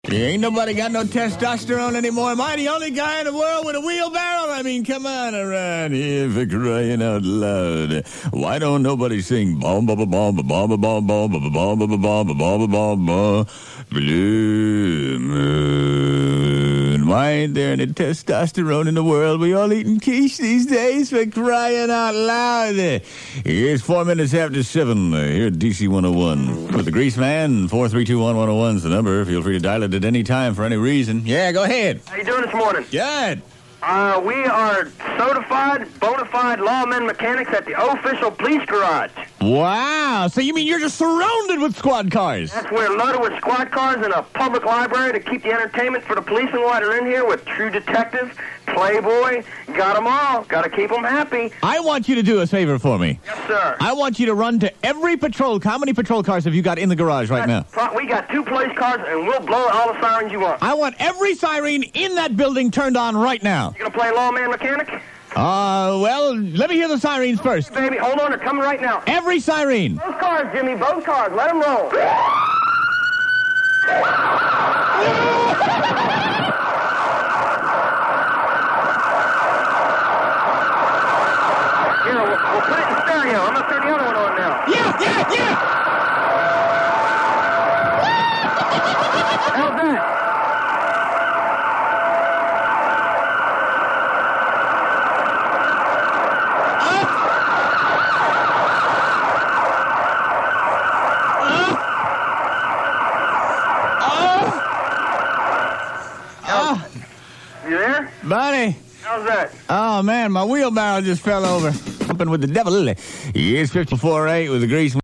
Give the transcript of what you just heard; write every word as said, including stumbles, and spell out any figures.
Ain't nobody got no testosterone anymore. Am I the only guy in the world with a wheelbarrow? I mean, come on around here for crying out loud. Why don't nobody sing bomb ba ba bomb ba bomb ba bomb bomb ba bomb ba bomb ba bomb ba bomb ba Blue Moon? Why ain't there any testosterone in the world? We all eating quiche these days for crying out loud. Here's four minutes after seven here at D C one oh one. With the Grease Man, four three two one one oh one is the number. Feel free to dial it at any time for any reason. Yeah, go ahead. How you doing this morning? Good. Uh, we are certified, bona fide lawmen mechanics at the official police garage. Wow. So you mean you're just surrounded with squad cars? That's we're loaded with squad cars and a public library to keep the entertainment for the policemen while they're in here with True Detective, Playboy, got them all. Got to keep them happy. I want you to do a favor for me. Yes, sir. I want you to run to every patrol car. How many patrol cars have you got in the garage right now? We got two police cars, and we'll blow all the sirens you want. I want every siren in that building turned on right now. You gonna play lawman mechanic? Uh, well, let me hear the sirens first. Baby, hold on, they're coming right now. Every siren. Both cars, Jimmy, both cars. Let them roll. Here, we'll, we'll put it in stereo. I'm gonna turn the other one on now. Yeah, yeah, yeah. How's that? You there? Buddy. How's that? Oh, man, my wheelbarrow just fell over. Something with the devil. It's fifty-four eight with the Grease Man.